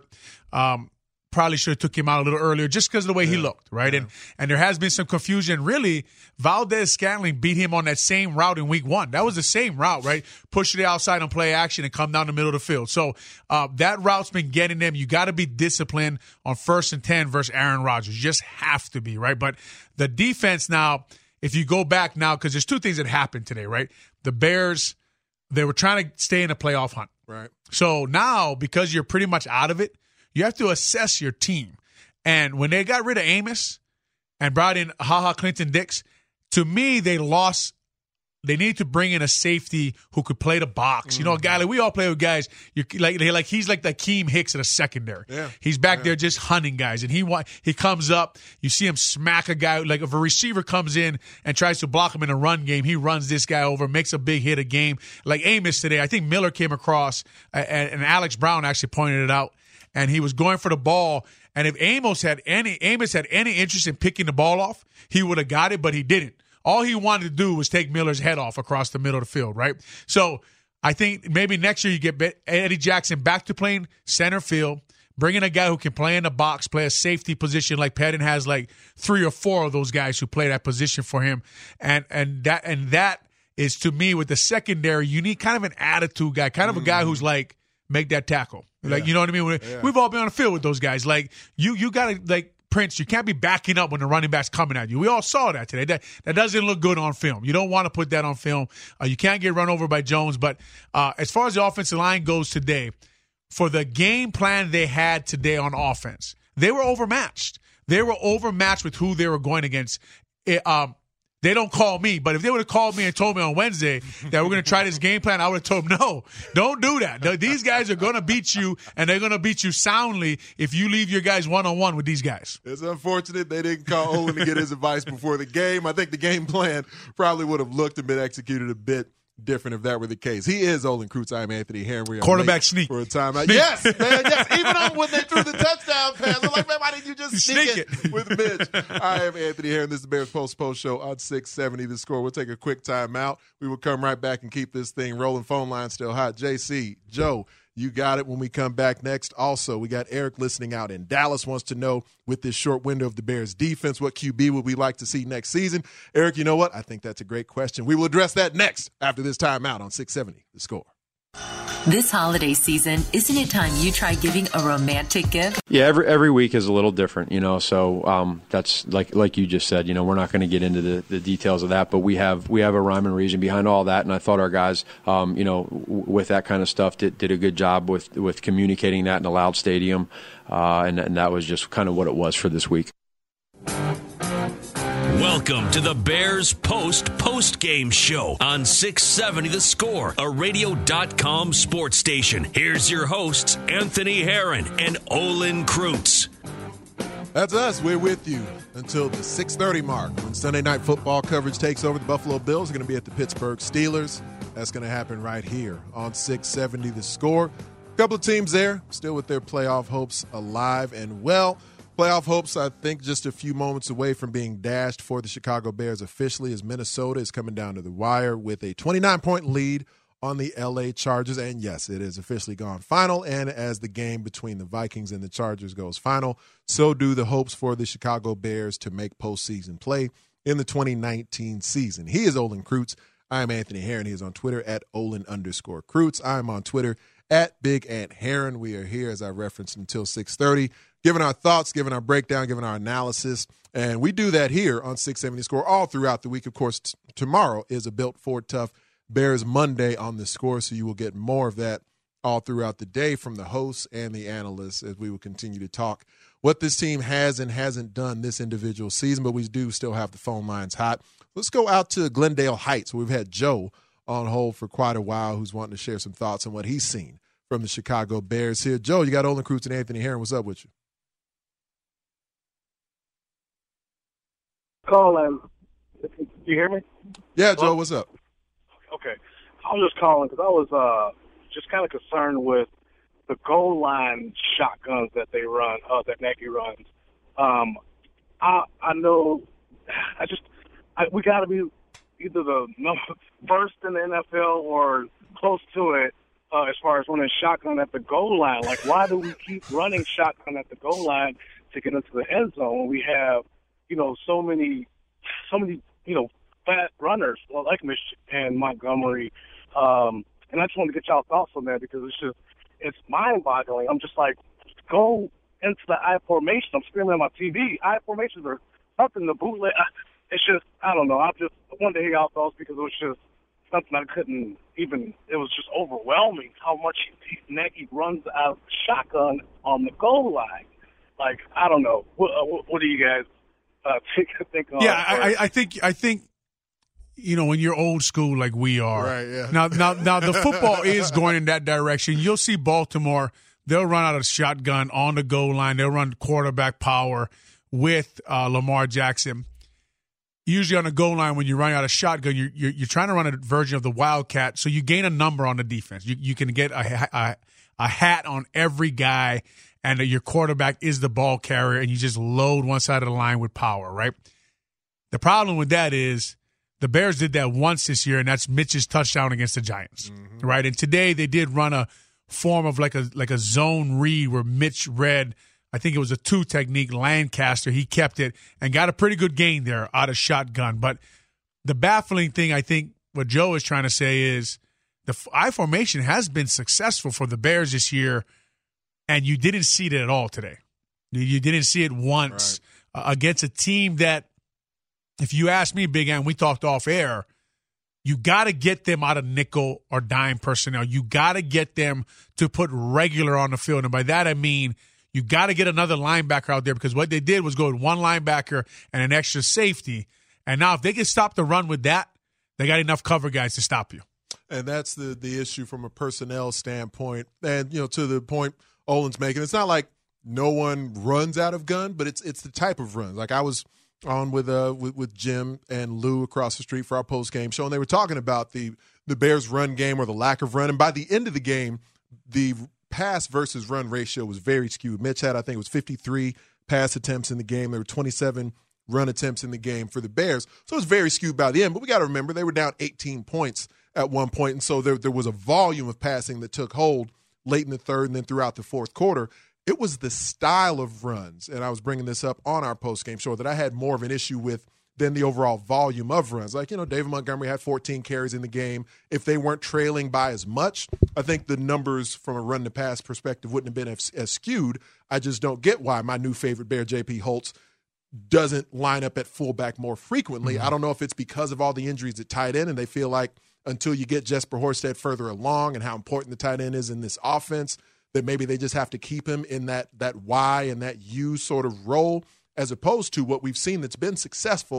Probably should have took him out a little earlier just because of the way he looked, right? Yeah. And there has been some confusion. Really, Valdez-Scantling beat him on that same route in week 1. That was the same route, right? Push to the outside and play action and come down the middle of the field. So that route's been getting them. You got to be disciplined on 1st and 10 versus Aaron Rodgers. You just have to be, right? But the defense now, if you go back now, because there's 2 things that happened today, right? The Bears, they were trying to stay in a playoff hunt. Right. So now, because you're pretty much out of it, you have to assess your team. And when they got rid of Amos and brought in HaHa Clinton-Dix, to me, they lost. They need to bring in a safety who could play the box. A guy like we all play with guys. He's like the Akeem Hicks in a secondary. Yeah. He's back there just hunting guys, and he comes up. You see him smack a guy. Like if a receiver comes in and tries to block him in a run game, he runs this guy over, makes a big hit a game. Like Amos today, I think Miller came across, and Alex Brown actually pointed it out. And he was going for the ball. And if Amos had any interest in picking the ball off, he would have got it, but he didn't. All he wanted to do was take Miller's head off across the middle of the field, right? So I think maybe next year you get Eddie Jackson back to playing center field, bring in a guy who can play in the box, play a safety position like Pettin has like 3 or 4 of those guys who play that position for him. And that is, to me, with the secondary, you need kind of an attitude guy, kind of a guy who's like, make that tackle. Like, you know what I mean? We've all been on the field with those guys. Like, you got to, like, Prince, you can't be backing up when the running back's coming at you. We all saw that today. That doesn't look good on film. You don't want to put that on film. You can't get run over by Jones. But as far as the offensive line goes today, for the game plan they had today on offense, they were overmatched. They were overmatched with who they were going against. They don't call me, but if they would have called me and told me on Wednesday that we're going to try this game plan, I would have told them, no, don't do that. These guys are going to beat you, and they're going to beat you soundly if you leave your guys one-on-one with these guys. It's unfortunate they didn't call Olin to get his advice before the game. I think the game plan probably would have looked and been executed a bit different if that were the case. He is Olin Kreutz. I'm Anthony Henry. Quarterback sneak. For a timeout. Yes, man. Yes. Even when they threw the touchdown pass, I'm like, man, why didn't you just sneak it with Mitch? I am Anthony Henry. This is the Bears Post Show on 670 The Score. We'll take a quick timeout. We will come right back and keep this thing rolling. Phone line still hot. JC, Joe, you got it when we come back next. Also, we got Eric listening out in Dallas, wants to know, with this short window of the Bears defense, what QB would we like to see next season? Eric, you know what? I think that's a great question. We will address that next after this timeout on 670 The Score. This holiday season, isn't it time you try giving a romantic gift? Yeah, every week is a little different, so that's like you just said, we're not going to get into the details of that, but we have a rhyme and reason behind all that, and I thought our guys, with that kind of stuff did a good job with communicating that in a loud stadium, and that was just kind of what it was for this week. Welcome to the Bears post-game show on 670 The Score, a radio.com sports station. Here's your hosts, Anthony Herron and Olin Kreutz. That's us. We're with you until the 6:30 mark when Sunday Night Football coverage takes over. The Buffalo Bills are going to be at the Pittsburgh Steelers. That's going to happen right here on 670 The Score. A couple of teams there still with their playoff hopes alive and well. Playoff hopes, I think, just a few moments away from being dashed for the Chicago Bears officially, as Minnesota is coming down to the wire with a 29-point lead on the L.A. Chargers. And, yes, it is officially gone final. And as the game between the Vikings and the Chargers goes final, so do the hopes for the Chicago Bears to make postseason play in the 2019 season. He is Olin Kreutz. I am Anthony Herron. He is on Twitter at Olin_Kreutz. I am on Twitter at Big Ant Herron. We are here, as I referenced, until 6:30, giving our thoughts, giving our breakdown, giving our analysis. And we do that here on 670 Score all throughout the week. Of course, tomorrow is a Built Ford Tough Bears Monday on the Score, so you will get more of that all throughout the day from the hosts and the analysts as we will continue to talk what this team has and hasn't done this individual season. But we do still have the phone lines hot. Let's go out to Glendale Heights. We've had Joe on hold for quite a while who's wanting to share some thoughts on what he's seen from the Chicago Bears here. Joe, you got Olin Kreutz and Anthony Herron. What's up with you? Calling. You hear me? Yeah, Joe, what's up? Okay. I was just calling because I was just kind of concerned with the goal line shotguns that they run, that Nagy runs. I know we got to be either the first in the NFL or close to it as far as running shotgun at the goal line. Like, why do we keep running shotgun at the goal line to get into the end zone when we have, so many, fat runners like Mitch and Montgomery? And I just want to get y'all thoughts on that because it's mind-boggling. I'm just like, go into the I formation. I'm screaming at my TV. I formations are something to bootleg. It's just, I don't know. I wanted to hear y'all thoughts because it was just something I couldn't even, it was just overwhelming how much Nagy runs out of the shotgun on the goal line. Like, I don't know. What do you guys think on? Yeah, I think when you're old school like we are. Right, yeah. Now the football is going in that direction. You'll see Baltimore, they'll run out of shotgun on the goal line. They'll run quarterback power with Lamar Jackson. Usually on the goal line, when you run out of shotgun, you're trying to run a version of the Wildcat, so you gain a number on the defense. You can get a hat on every guy, and your quarterback is the ball carrier, and you just load one side of the line with power, right? The problem with that is the Bears did that once this year, and that's Mitch's touchdown against the Giants, right? And today they did run a form of like a zone read where Mitch read, I think it was a 2 technique, Lancaster. He kept it and got a pretty good gain there out of shotgun. But the baffling thing, I think, what Joe is trying to say is the I formation has been successful for the Bears this year, and you didn't see it at all today. You didn't see it once against a team that, if you ask me, Big Ant, we talked off air, you got to get them out of nickel or dime personnel. You got to get them to put regular on the field. And by that I mean you got to get another linebacker out there, because what they did was go with one linebacker and an extra safety. And now if they can stop the run with that, they got enough cover guys to stop you. And that's the issue from a personnel standpoint. And, to the point Olin's making, it's not like no one runs out of gun, but it's the type of run. Like I was on with Jim and Lou across the street for our post-game show, and they were talking about the Bears' run game or the lack of run. And by the end of the game, the pass versus run ratio was very skewed. Mitch had, I think it was 53 pass attempts in the game. There were 27 run attempts in the game for the Bears. So it was very skewed by the end. But we got to remember they were down 18 points at one point, and so there was a volume of passing that took hold late in the third and then throughout the fourth quarter. It was the style of runs, and I was bringing this up on our post-game show, that I had more of an issue with than the overall volume of runs. Like, David Montgomery had 14 carries in the game. If they weren't trailing by as much, I think the numbers from a run-to-pass perspective wouldn't have been as skewed. I just don't get why my new favorite Bear, J.P. Holtz, doesn't line up at fullback more frequently. Mm-hmm. I don't know if it's because of all the injuries at tight end, and they feel like until you get Jesper Horsted further along and how important the tight end is in this offense, that maybe they just have to keep him in that Y and that U sort of role, as opposed to what we've seen that's been successful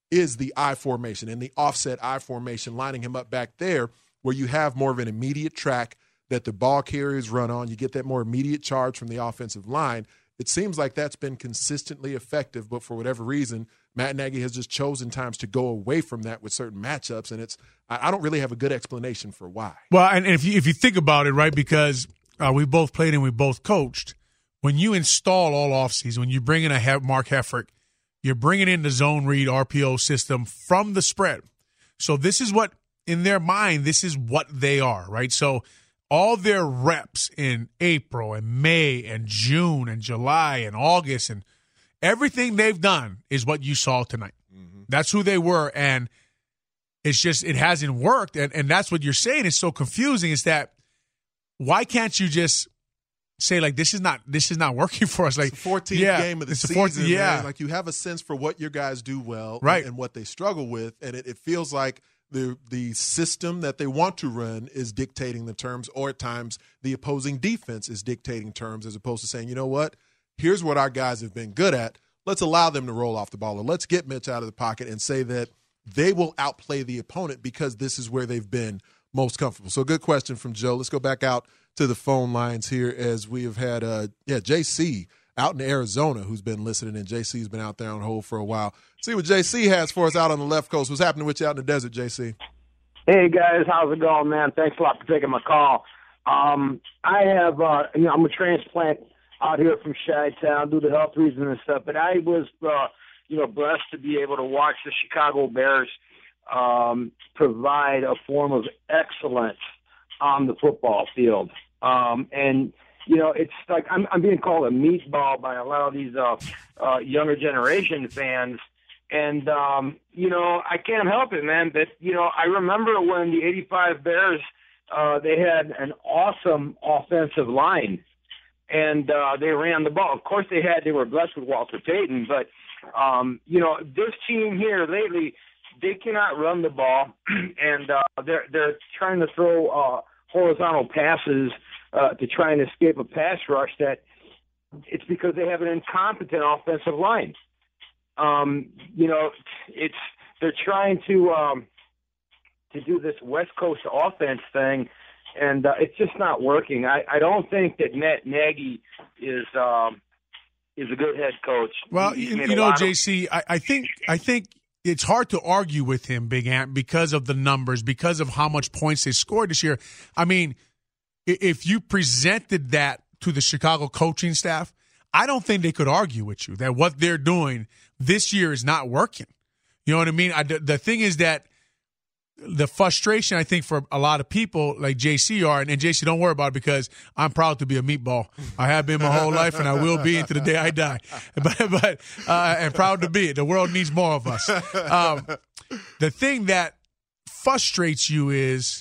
is the I formation and the offset I formation, lining him up back there where you have more of an immediate track that the ball carriers run on. You get that more immediate charge from the offensive line. It seems like that's been consistently effective, but for whatever reason, Matt Nagy has just chosen times to go away from that with certain matchups, and I don't really have a good explanation for why. Well, and if you think about it, right, because we both played and we both coached, when you install all offseason, when you bring in a Mark Heffert, you're bringing in the zone read RPO system from the spread. So this is what, in their mind, this is what they are, right? So all their reps in April and May and June and July and August and everything they've done is what you saw tonight. Mm-hmm. That's who they were, and it's just it hasn't worked, and that's what you're saying is so confusing, is that why can't you just say, like, this is not working for us? Like, it's the 14th game of the season, man. Like, you have a sense for what your guys do well, right, and what they struggle with, and it feels like the system that they want to run is dictating the terms, or at times the opposing defense is dictating terms, as opposed to saying, you know what, here's what our guys have been good at. Let's allow them to roll off the ball, or let's get Mitch out of the pocket and say that they will outplay the opponent because this is where they've been most comfortable. So good question from Joe. Let's go back out to the phone lines here, as we have had JC out in Arizona who's been listening, and JC's been out there on hold for a while. See what JC has for us out on the left coast. What's happening with you out in the desert, JC? Hey, guys. How's it going, man? Thanks a lot for taking my call. I have, I'm a transplant out here from Chi-Town due to health reasons and stuff, but I was, blessed to be able to watch the Chicago Bears provide a form of excellence on the football field. It's like I'm being called a meatball by a lot of these younger generation fans. And, I can't help it, man. But, I remember when the 85 Bears, they had an awesome offensive line. And they ran the ball. Of course, they were blessed with Walter Payton. But, this team here lately, they cannot run the ball. And they're trying to throw horizontal passes to try and escape a pass rush. That it's because they have an incompetent offensive line. They're trying to do this West Coast offense thing, and it's just not working. I don't think that Matt Nagy is a good head coach. Well, JC, I think it's hard to argue with him, Big Ant, because of the numbers, because of how much points they scored this year. I mean, if you presented that to the Chicago coaching staff, I don't think they could argue with you that what they're doing this year is not working. You know what I mean? The thing is that the frustration, I think, for a lot of people like JC are, and JC, don't worry about it, because I'm proud to be a meatball. I have been my whole life, and I will be until the day I die. But and proud to be it. The world needs more of us. The thing that frustrates you is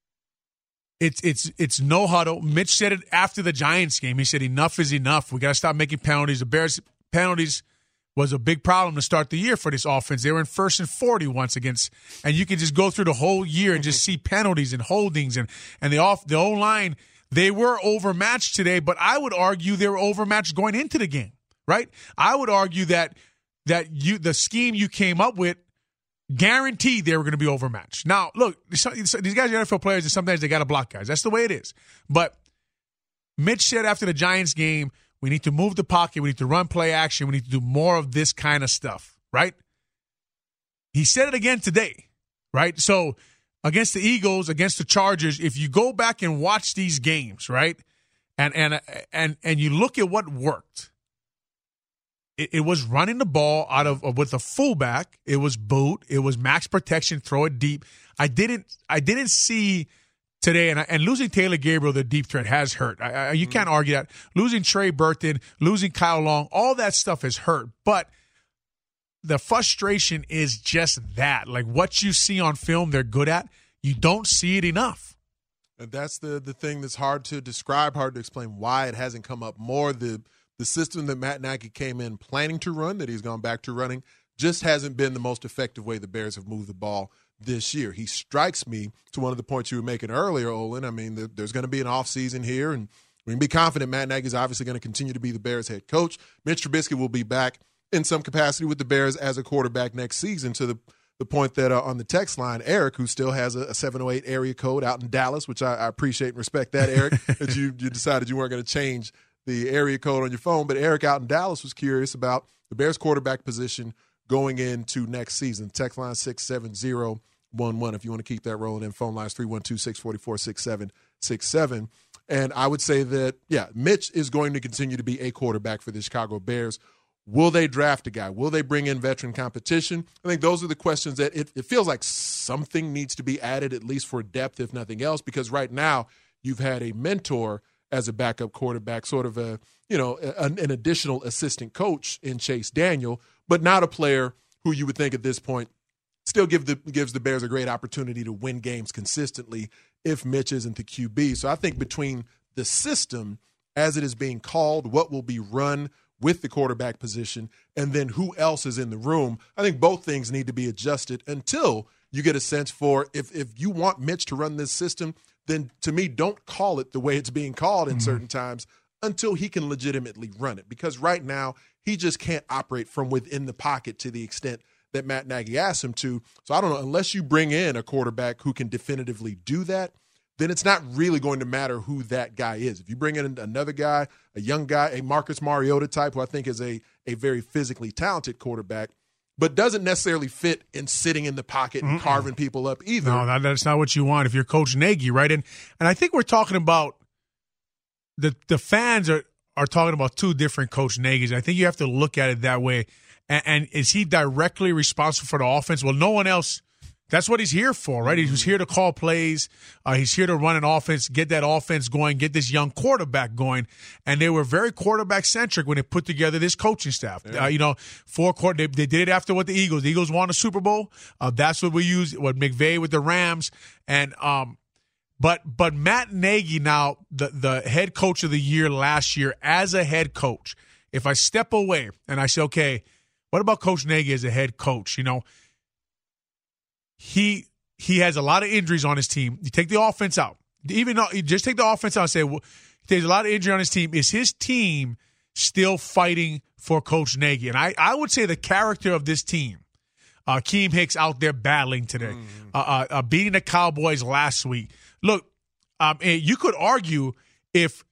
it's no huddle. Mitch said it after the Giants game. He said enough is enough. We got to stop making penalties. The Bears penalties was a big problem to start the year for this offense. They were in 1st and 40 once against, and you can just go through the whole year and just see penalties and holdings and the O-line. They were overmatched today, but I would argue they were overmatched going into the game, right? I would argue that the scheme you came up with guaranteed they were going to be overmatched. Now, look, these guys are NFL players, and sometimes they got to block guys. That's the way it is. But Mitch said after the Giants game, we need to move the pocket. We need to run play action. We need to do more of this kind of stuff, right? He said it again today, right? So against the Eagles, against the Chargers, if you go back and watch these games, right, and you look at what worked, it was running the ball with a fullback. It was boot. It was max protection, throw it deep. I didn't see today, and losing Taylor Gabriel, the deep threat, has hurt. You can't argue that. Losing Trey Burton, losing Kyle Long, all that stuff has hurt. But the frustration is just that. Like, what you see on film they're good at, you don't see it enough. And that's the thing that's hard to describe, hard to explain why it hasn't come up more. The system that Matt Nagy came in planning to run, that he's gone back to running, just hasn't been the most effective way the Bears have moved the ball this year. He strikes me to one of the points you were making earlier, Olin. I mean, there's going to be an offseason here, and we can be confident Matt Nagy is obviously going to continue to be the Bears head coach. Mitch Trubisky will be back in some capacity with the Bears as a quarterback next season, to the point that on the text line, Eric, who still has a 708 area code out in Dallas, which I appreciate and respect that, Eric, that you decided you weren't going to change the area code on your phone. But Eric out in Dallas was curious about the Bears quarterback position going into next season. Text line 67011 if you want to keep that rolling in. Phone lines 312-644-6767. And I would say that, Mitch is going to continue to be a quarterback for the Chicago Bears. Will they draft a guy? Will they bring in veteran competition? I think those are the questions that it feels like something needs to be added, at least for depth, if nothing else, because right now you've had a mentor as a backup quarterback, sort of an additional assistant coach in Chase Daniel, but not a player who you would think at this point still gives the Bears a great opportunity to win games consistently if Mitch isn't the QB. So I think between the system as it is being called, what will be run with the quarterback position, and then who else is in the room, I think both things need to be adjusted until you get a sense for if you want Mitch to run this system, then to me, don't call it the way it's being called in certain times until he can legitimately run it. Because right now, he just can't operate from within the pocket to the extent that Matt Nagy asks him to. So I don't know, unless you bring in a quarterback who can definitively do that, then it's not really going to matter who that guy is. If you bring in another guy, a young guy, a Marcus Mariota type, who I think is a very physically talented quarterback, but doesn't necessarily fit in sitting in the pocket and carving people up either. No, that's not what you want if you're Coach Nagy, right? And I think we're talking about the fans are talking about two different Coach Nagy's. I think you have to look at it that way. And is he directly responsible for the offense? Well, no one else. That's what he's here for, right? He's here to call plays. He's here to run an offense, get that offense going, get this young quarterback going. And they were very quarterback-centric when they put together this coaching staff. Yeah. They did it after what the Eagles won a Super Bowl. That's what we used, what McVay with the Rams. And but Matt Nagy now, the head coach of the year last year as a head coach, if I step away and I say, okay, what about Coach Nagy as a head coach? He has a lot of injuries on his team. You take the offense out. Even though you just take the offense out and say, well, there's a lot of injury on his team. Is his team still fighting for Coach Nagy? And I would say the character of this team, Keem Hicks out there battling today, beating the Cowboys last week. Look, you could argue if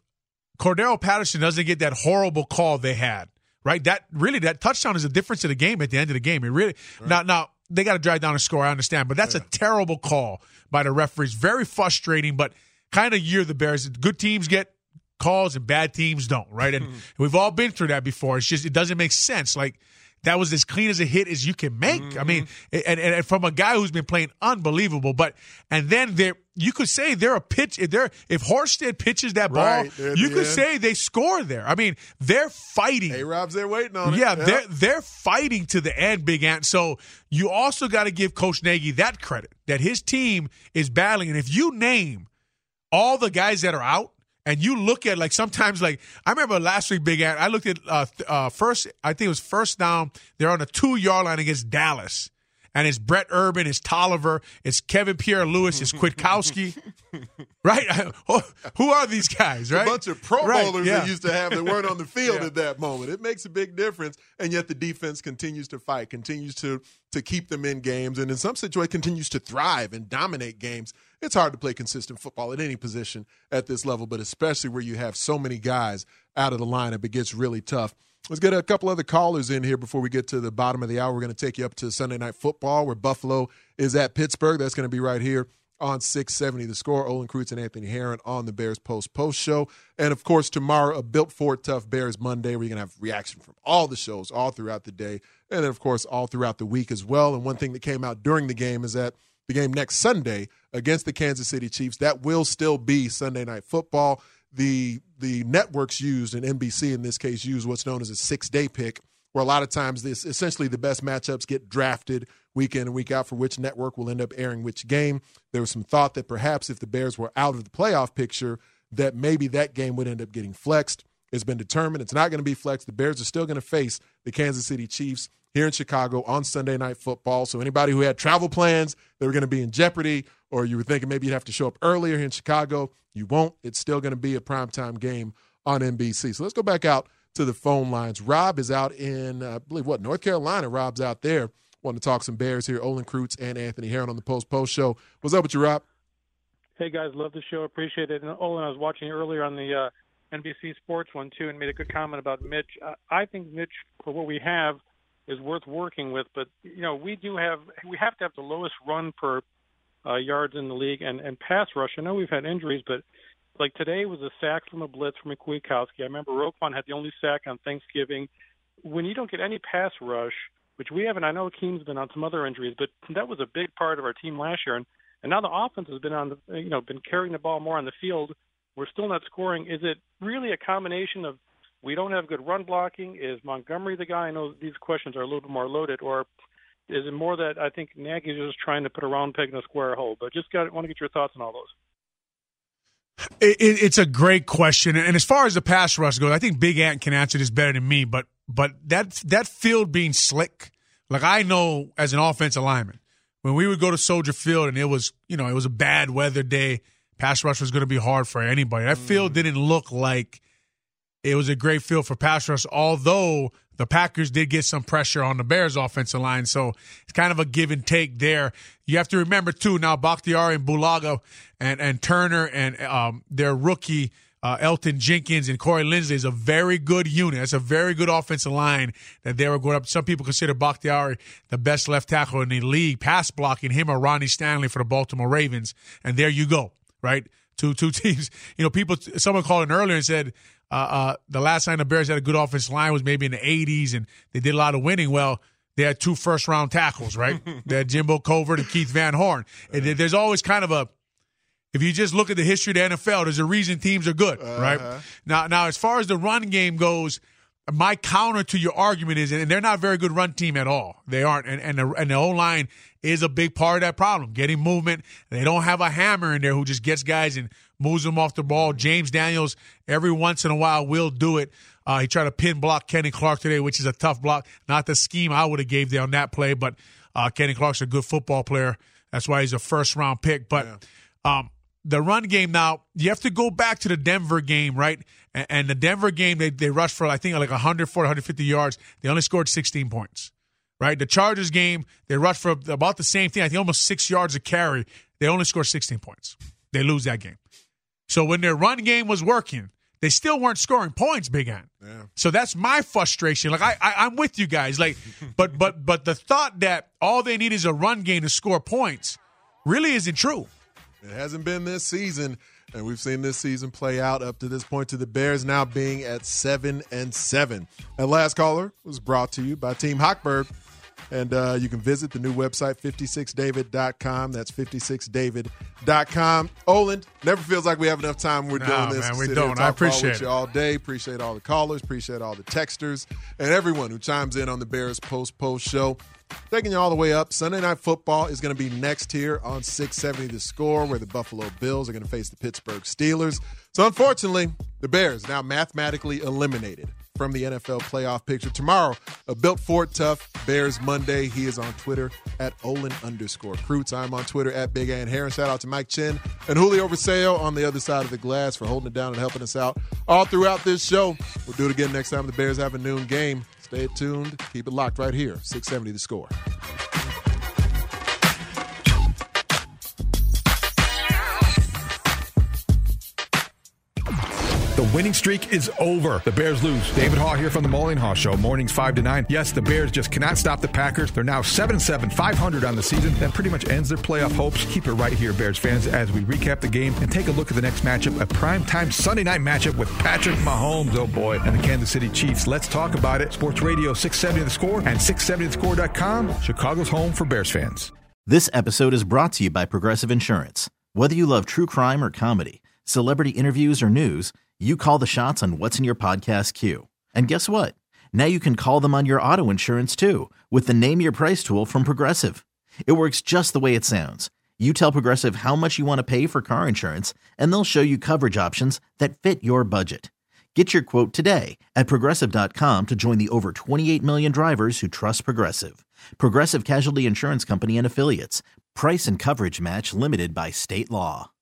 Cordero Patterson doesn't get that horrible call they had, right? That touchdown is the difference of the game at the end of the game. It really now they got to drive down a score, I understand, but that's a terrible call by the referees. Very frustrating, but kind of year the Bears. Good teams get calls and bad teams don't, right? And we've all been through that before. It's just, it doesn't make sense. Like, that was as clean as a hit as you can make. I mean, and from a guy who's been playing unbelievable. And then you could say they're a pitch. If Horsted pitches that ball, you could say they score there. I mean, they're fighting. A-Rob's there waiting on it. Yeah, they're fighting to the end, Big Ant. So you also got to give Coach Nagy that credit, that his team is battling. And if you name all the guys that are out, and you look at, like, sometimes, like, I remember last week, Big Ant, I looked at first, I think it was first down. They're on a 2-yard line against Dallas. And it's Brett Urban, it's Tolliver, it's Kevin Pierre-Louis, it's Kwiatkowski. Right? Who are these guys, right? A bunch of Pro Bowlers they used to have that weren't on the field at that moment. It makes a big difference, and yet the defense continues to fight, continues to keep them in games, and in some situations continues to thrive and dominate games. It's hard to play consistent football at any position at this level, but especially where you have so many guys out of the lineup, it gets really tough. Let's get a couple other callers in here before we get to the bottom of the hour. We're going to take you up to Sunday Night Football, where Buffalo is at Pittsburgh. That's going to be right here on 670 The Score. Olin Kreutz and Anthony Herron on the Bears Post show. And, of course, tomorrow, a Built for Tough Bears Monday, where you're going to have reaction from all the shows all throughout the day, and then, of course, all throughout the week as well. And one thing that came out during the game is that the game next Sunday against the Kansas City Chiefs, that will still be Sunday Night Football. The networks used, and NBC in this case, use what's known as a 6-day pick, where a lot of times essentially the best matchups get drafted week in and week out for which network will end up airing which game. There was some thought that perhaps if the Bears were out of the playoff picture, that maybe that game would end up getting flexed. It's been determined it's not going to be flexed. The Bears are still going to face the Kansas City Chiefs here in Chicago on Sunday Night Football. So anybody who had travel plans that were going to be in jeopardy, or you were thinking maybe you'd have to show up earlier here in Chicago, you won't. It's still going to be a primetime game on NBC. So let's go back out to the phone lines. Rob is out in, I believe, North Carolina. Rob's out there. Want to talk some Bears here. Olin Kreutz and Anthony Herron on the Post Show. What's up with you, Rob? Hey, guys. Love the show. Appreciate it. And Olin, I was watching earlier on the NBC Sports one, too, and made a good comment about Mitch. I think Mitch, for what we have, is worth working with. But, we have to have the lowest run per yards in the league and pass rush. I know we've had injuries, but like today was a sack from a blitz from Kwiatkowski. I remember Roquan had the only sack on Thanksgiving. When you don't get any pass rush, which we haven't, I know Akeem's been on some other injuries, but that was a big part of our team last year. And now the offense has been been carrying the ball more on the field. We're still not scoring. Is it really a combination of we don't have good run blocking? Is Montgomery the guy? I know these questions are a little bit more loaded. Or is it more that I think Nagy's just trying to put a round peg in a square hole? But want to get your thoughts on all those. It's a great question. And as far as the pass rush goes, I think Big Ant can answer this better than me. But that field being slick, like I know as an offensive lineman, when we would go to Soldier Field and it was a bad weather day, pass rush was going to be hard for anybody. That field didn't look like it was a great field for pass rush, although the Packers did get some pressure on the Bears' offensive line. So it's kind of a give and take there. You have to remember, too, now Bakhtiari and Bulaga and Turner and their rookie Elton Jenkins and Corey Linsley is a very good unit. It's a very good offensive line that they were going up. Some people consider Bakhtiari the best left tackle in the league, pass blocking, him or Ronnie Stanley for the Baltimore Ravens. And there you go, right? Two teams. Someone called in earlier and said the last time the Bears had a good offensive line was maybe in the 80s and they did a lot of winning. Well, they had 2 first-round tackles, right? They had Jimbo Covert and Keith Van Horn. And there's always kind of if you just look at the history of the NFL, there's a reason teams are good, right? Now, as far as the run game goes, my counter to your argument is, and they're not a very good run team at all. They aren't. And the O-line is a big part of that problem, getting movement. They don't have a hammer in there who just gets guys and moves them off the ball. James Daniels, every once in a while, will do it. He tried to pin block Kenny Clark today, which is a tough block. Not the scheme I would have gave there on that play, but Kenny Clark's a good football player. That's why he's a first-round pick. But the run game now, you have to go back to the Denver game, right? And the Denver game, they rushed for, I think, like 140, 150 yards. They only scored 16 points, right? The Chargers game, they rushed for about the same thing. I think almost 6 yards a carry. They only scored 16 points. They lose that game. So when their run game was working, they still weren't scoring points, Big Ant. Yeah. So that's my frustration. Like I'm with you guys. Like, but the thought that all they need is a run game to score points really isn't true. It hasn't been this season, and we've seen this season play out up to this point to the Bears now being at 7-7. And last caller was brought to you by Team Hochberg. And you can visit the new website, 56david.com. That's 56david.com. Olin, never feels like we have enough time when we're doing this. Man, we don't. I appreciate it. You all day. Appreciate all the callers. Appreciate all the texters and everyone who chimes in on the Bears Post Show. Taking you all the way up. Sunday Night Football is going to be next here on 670 The Score, where the Buffalo Bills are going to face the Pittsburgh Steelers. So, unfortunately, the Bears now mathematically eliminated from the NFL playoff picture. Tomorrow, a Built Ford Tough Bears Monday. He is on Twitter at Olin_Kreutz. I'm on Twitter at Big Ant Herron. Shout out to Mike Chin and Julio Roseo on the other side of the glass for holding it down and helping us out all throughout this show. We'll do it again next time the Bears have a noon game. Stay tuned. Keep it locked right here. 670 The Score. The winning streak is over. The Bears lose. David Haugh here from the Mully and Haugh Show. Mornings 5 to 9. Yes, the Bears just cannot stop the Packers. They're now 7-7, 500 on the season. That pretty much ends their playoff hopes. Keep it right here, Bears fans, as we recap the game and take a look at the next matchup, a primetime Sunday night matchup with Patrick Mahomes, oh boy, and the Kansas City Chiefs. Let's talk about it. Sports Radio 670 The Score and 670thescore.com. Chicago's home for Bears fans. This episode is brought to you by Progressive Insurance. Whether you love true crime or comedy, celebrity interviews or news, you call the shots on what's in your podcast queue. And guess what? Now you can call them on your auto insurance too with the Name Your Price tool from Progressive. It works just the way it sounds. You tell Progressive how much you want to pay for car insurance, and they'll show you coverage options that fit your budget. Get your quote today at Progressive.com to join the over 28 million drivers who trust Progressive. Progressive Casualty Insurance Company and Affiliates. Price and coverage match limited by state law.